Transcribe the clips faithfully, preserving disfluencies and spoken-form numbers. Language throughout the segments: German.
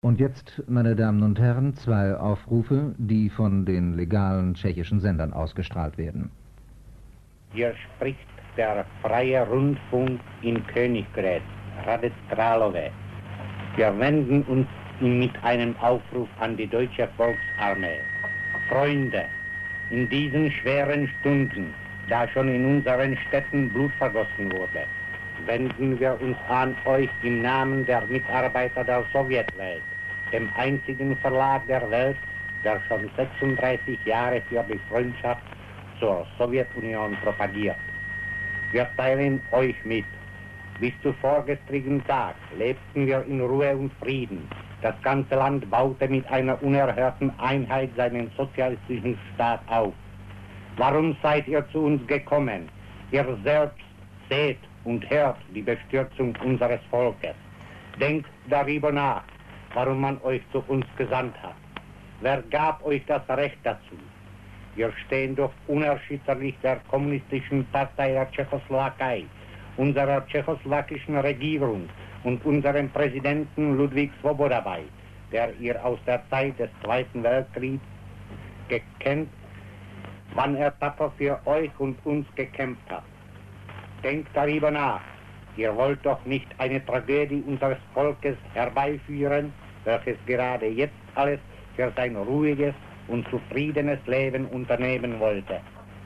Und jetzt, meine Damen und Herren, zwei Aufrufe, die von den legalen tschechischen Sendern ausgestrahlt werden. Hier spricht der freie Rundfunk in Königgrätz, Hradec Králové. Wir wenden uns mit einem Aufruf an die deutsche Volksarmee. Freunde, in diesen schweren Stunden, da schon in unseren Städten Blut vergossen wurde, wenden wir uns an euch im Namen der Mitarbeiter der Sowjetwelt, dem einzigen Verlag der Welt, der schon sechsunddreißig Jahre für die Freundschaft zur Sowjetunion propagiert. Wir teilen euch mit. Bis zu vorgestrigen Tag lebten wir in Ruhe und Frieden. Das ganze Land baute mit einer unerhörten Einheit seinen sozialistischen Staat auf. Warum seid ihr zu uns gekommen? Ihr selbst seht und hört die Bestürzung unseres Volkes. Denkt darüber nach, warum man euch zu uns gesandt hat. Wer gab euch das Recht dazu? Wir stehen doch unerschütterlich der kommunistischen Partei der Tschechoslowakei, unserer tschechoslowakischen Regierung und unserem Präsidenten Ludvík Svoboda bei, der ihr aus der Zeit des Zweiten Weltkriegs gekannt, wann er tapfer für euch und uns gekämpft hat. Denkt darüber nach. Ihr wollt doch nicht eine Tragödie unseres Volkes herbeiführen, welches gerade jetzt alles für sein ruhiges und zufriedenes Leben unternehmen wollte.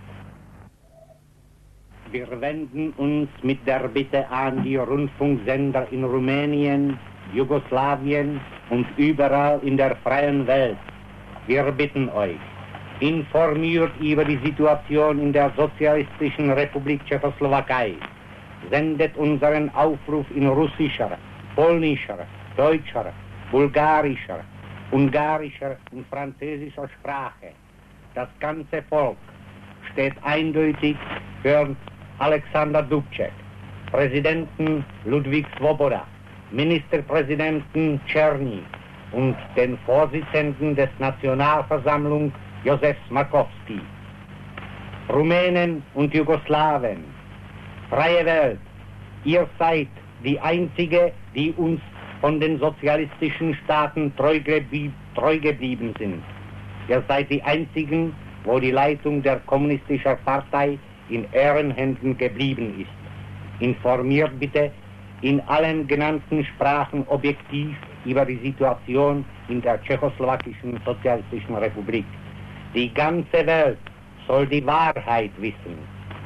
Wir wenden uns mit der Bitte an die Rundfunksender in Rumänien, Jugoslawien und überall in der freien Welt. Wir bitten euch, informiert über die Situation in der Sozialistischen Republik Tschechoslowakei, sendet unseren Aufruf in russischer, polnischer, deutscher, bulgarischer, ungarischer und französischer Sprache. Das ganze Volk steht eindeutig für Alexander Dubček, Präsidenten Ludvík Svoboda, Ministerpräsidenten Czerny und den Vorsitzenden des Nationalversammlung Josef Smrkovský. Rumänen und Jugoslawen, freie Welt, ihr seid die einzige, die uns von den sozialistischen Staaten treu, geblieb, treu geblieben sind. Ihr seid die einzigen, wo die Leitung der kommunistischen Partei in Ehrenhänden geblieben ist. Informiert bitte in allen genannten Sprachen objektiv über die Situation in der Tschechoslowakischen Sozialistischen Republik. Die ganze Welt soll die Wahrheit wissen.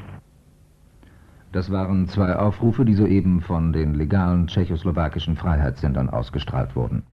Das waren zwei Aufrufe, die soeben von den legalen tschechoslowakischen Freiheitssendern ausgestrahlt wurden.